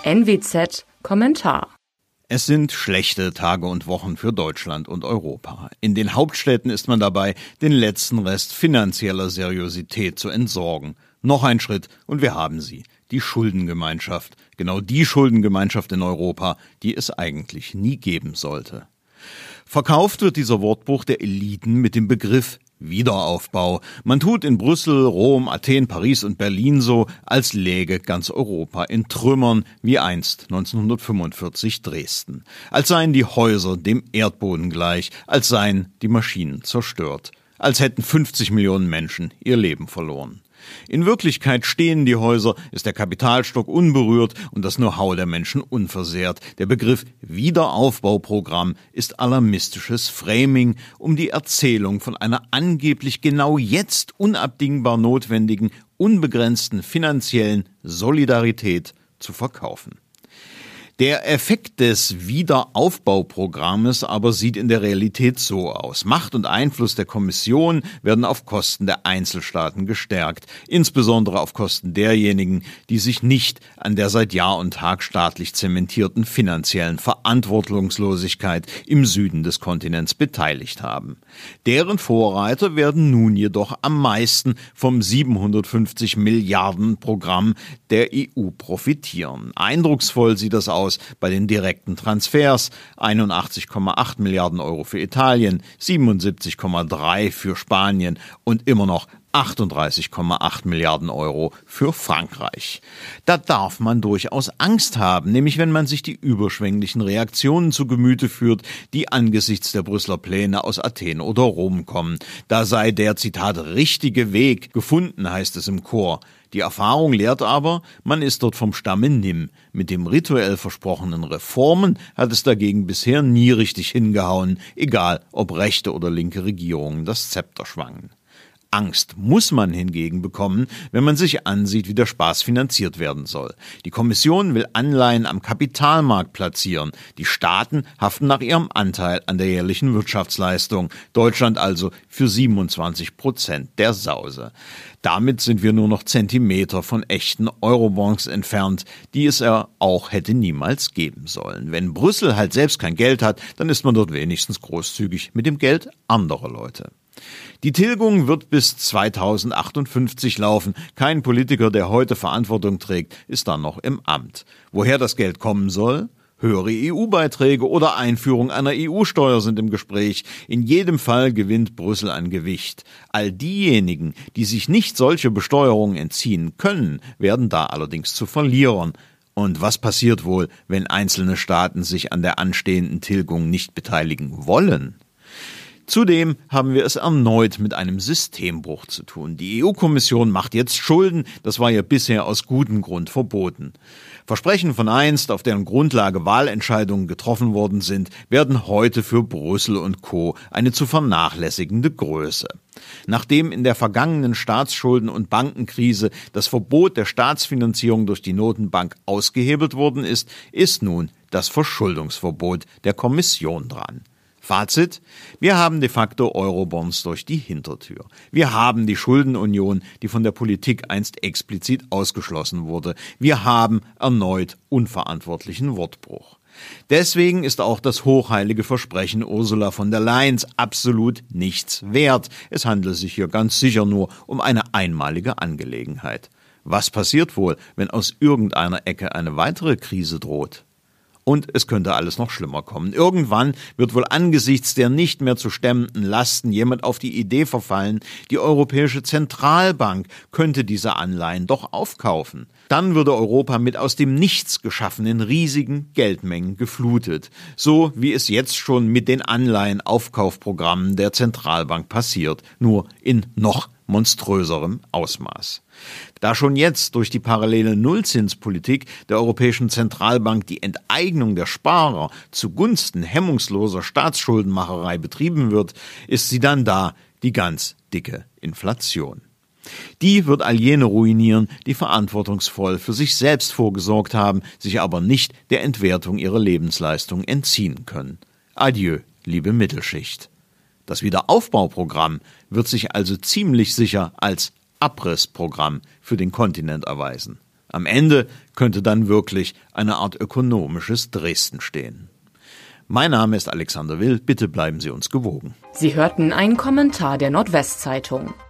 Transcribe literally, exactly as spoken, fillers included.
N W Z Kommentar. Es sind schlechte Tage und Wochen für Deutschland und Europa. In den Hauptstädten ist man dabei, den letzten Rest finanzieller Seriosität zu entsorgen. Noch ein Schritt und wir haben sie, die Schuldengemeinschaft. Genau die Schuldengemeinschaft in Europa, die es eigentlich nie geben sollte. Verkauft wird dieser Wortbruch der Eliten mit dem Begriff Wiederaufbau. Man tut in Brüssel, Rom, Athen, Paris und Berlin so, als läge ganz Europa in Trümmern, wie einst neunzehnhundertfünfundvierzig Dresden. Als seien die Häuser dem Erdboden gleich, als seien die Maschinen zerstört. Als hätten fünfzig Millionen Menschen ihr Leben verloren. In Wirklichkeit stehen die Häuser, ist der Kapitalstock unberührt und das Know-how der Menschen unversehrt. Der Begriff Wiederaufbauprogramm ist alarmistisches Framing, um die Erzählung von einer angeblich genau jetzt unabdingbar notwendigen, unbegrenzten finanziellen Solidarität zu verkaufen. Der Effekt des Wiederaufbauprogrammes aber sieht in der Realität so aus. Macht und Einfluss der Kommission werden auf Kosten der Einzelstaaten gestärkt, insbesondere auf Kosten derjenigen, die sich nicht an der seit Jahr und Tag staatlich zementierten finanziellen Verantwortungslosigkeit im Süden des Kontinents beteiligt haben. Deren Vorreiter werden nun jedoch am meisten vom siebenhundertfünfzig Milliarden Programm der E U profitieren. Eindrucksvoll sieht das aus bei den direkten Transfers, einundachtzig Komma acht Milliarden Euro für Italien, siebenundsiebzig Komma drei für Spanien und immer noch achtunddreißig Komma acht Milliarden Euro für Frankreich. Da darf man durchaus Angst haben, nämlich wenn man sich die überschwänglichen Reaktionen zu Gemüte führt, die angesichts der Brüsseler Pläne aus Athen oder Rom kommen. Da sei der, Zitat, richtige Weg gefunden, heißt es im Chor. Die Erfahrung lehrt aber, man ist dort vom Stamme nimm. Mit dem rituell versprochenen Reformen hat es dagegen bisher nie richtig hingehauen, egal ob rechte oder linke Regierungen das Zepter schwangen. Angst muss man hingegen bekommen, wenn man sich ansieht, wie der Spaß finanziert werden soll. Die Kommission will Anleihen am Kapitalmarkt platzieren. Die Staaten haften nach ihrem Anteil an der jährlichen Wirtschaftsleistung. Deutschland also für siebenundzwanzig Prozent der Sause. Damit sind wir nur noch Zentimeter von echten Eurobonds entfernt, die es ja auch hätte niemals geben sollen. Wenn Brüssel halt selbst kein Geld hat, dann ist man dort wenigstens großzügig mit dem Geld anderer Leute. Die Tilgung wird bis zweitausendachtundfünfzig laufen. Kein Politiker, der heute Verantwortung trägt, ist dann noch im Amt. Woher das Geld kommen soll? Höhere E U-Beiträge oder Einführung einer E U-Steuer sind im Gespräch. In jedem Fall gewinnt Brüssel an Gewicht. All diejenigen, die sich nicht solche Besteuerungen entziehen können, werden da allerdings zu Verlierern. Und was passiert wohl, wenn einzelne Staaten sich an der anstehenden Tilgung nicht beteiligen wollen? Zudem haben wir es erneut mit einem Systembruch zu tun. Die E U-Kommission macht jetzt Schulden, das war ja bisher aus gutem Grund verboten. Versprechen von einst, auf deren Grundlage Wahlentscheidungen getroffen worden sind, werden heute für Brüssel und Co. eine zu vernachlässigende Größe. Nachdem in der vergangenen Staatsschulden- und Bankenkrise das Verbot der Staatsfinanzierung durch die Notenbank ausgehebelt worden ist, ist nun das Verschuldungsverbot der Kommission dran. Fazit: Wir haben de facto Eurobonds durch die Hintertür. Wir haben die Schuldenunion, die von der Politik einst explizit ausgeschlossen wurde. Wir haben erneut unverantwortlichen Wortbruch. Deswegen ist auch das hochheilige Versprechen Ursula von der Leyens absolut nichts wert. Es handelt sich hier ganz sicher nur um eine einmalige Angelegenheit. Was passiert wohl, wenn aus irgendeiner Ecke eine weitere Krise droht? Und es könnte alles noch schlimmer kommen. Irgendwann wird wohl angesichts der nicht mehr zu stemmenden Lasten jemand auf die Idee verfallen, die Europäische Zentralbank könnte diese Anleihen doch aufkaufen. Dann würde Europa mit aus dem Nichts geschaffenen riesigen Geldmengen geflutet. So wie es jetzt schon mit den Anleihenaufkaufprogrammen der Zentralbank passiert, nur in noch monströserem Ausmaß. Da schon jetzt durch die parallele Nullzinspolitik der Europäischen Zentralbank die Enteignung der Sparer zugunsten hemmungsloser Staatsschuldenmacherei betrieben wird, ist sie dann da, die ganz dicke Inflation. Die wird all jene ruinieren, die verantwortungsvoll für sich selbst vorgesorgt haben, sich aber nicht der Entwertung ihrer Lebensleistung entziehen können. Adieu, liebe Mittelschicht. Das Wiederaufbauprogramm wird sich also ziemlich sicher als Abrissprogramm für den Kontinent erweisen. Am Ende könnte dann wirklich eine Art ökonomisches Dresden stehen. Mein Name ist Alexander Will, bitte bleiben Sie uns gewogen. Sie hörten einen Kommentar der Nordwestzeitung.